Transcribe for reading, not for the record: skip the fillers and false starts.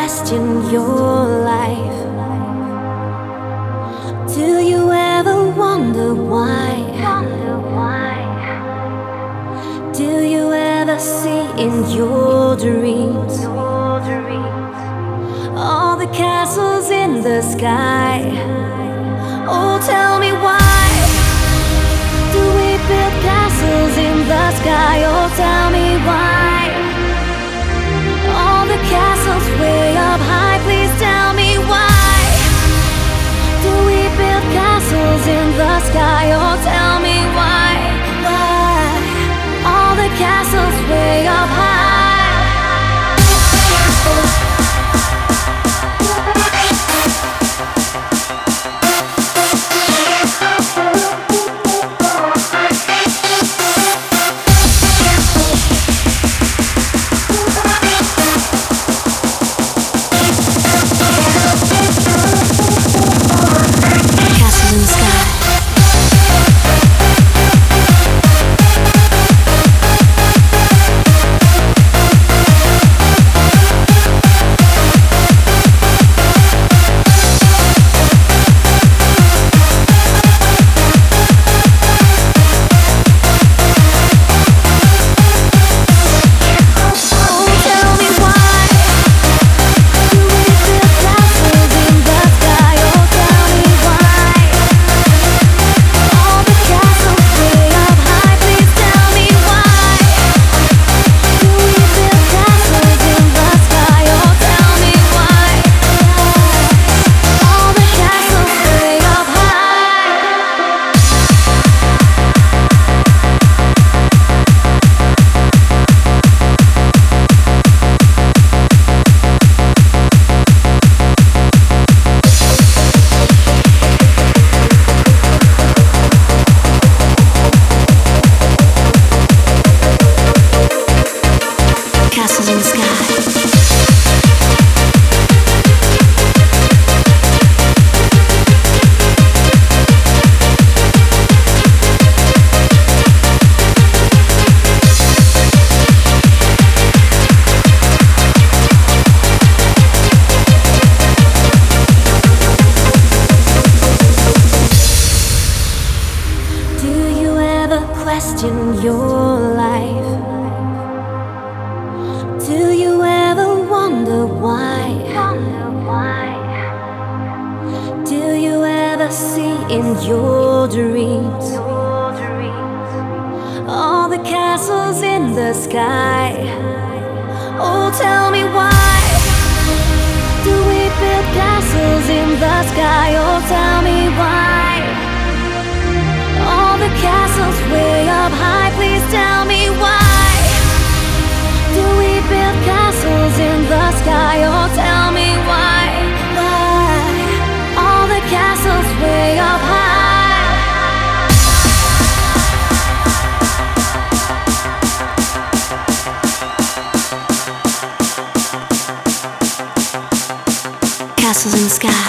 question your life? Do you ever wonder why? Do you ever see in your dreams all the castles in the sky? Oh, tell me why do we build castles in the sky? Oh, tell me why all the castles way up high. Please tell me why do we build castles in the sky? Oh, tell me why all the castles way up high. Castles in the sky. Do you ever question your life? Do you ever wonder why? Do you ever see in your dreams all the castles in the sky? Oh, tell me why do we build castles in the sky? Oh, tell me why all the castles way up high. Please tell me why do we build castles in the sky? Oh, tell me why all the castles way up high. Castles in the sky.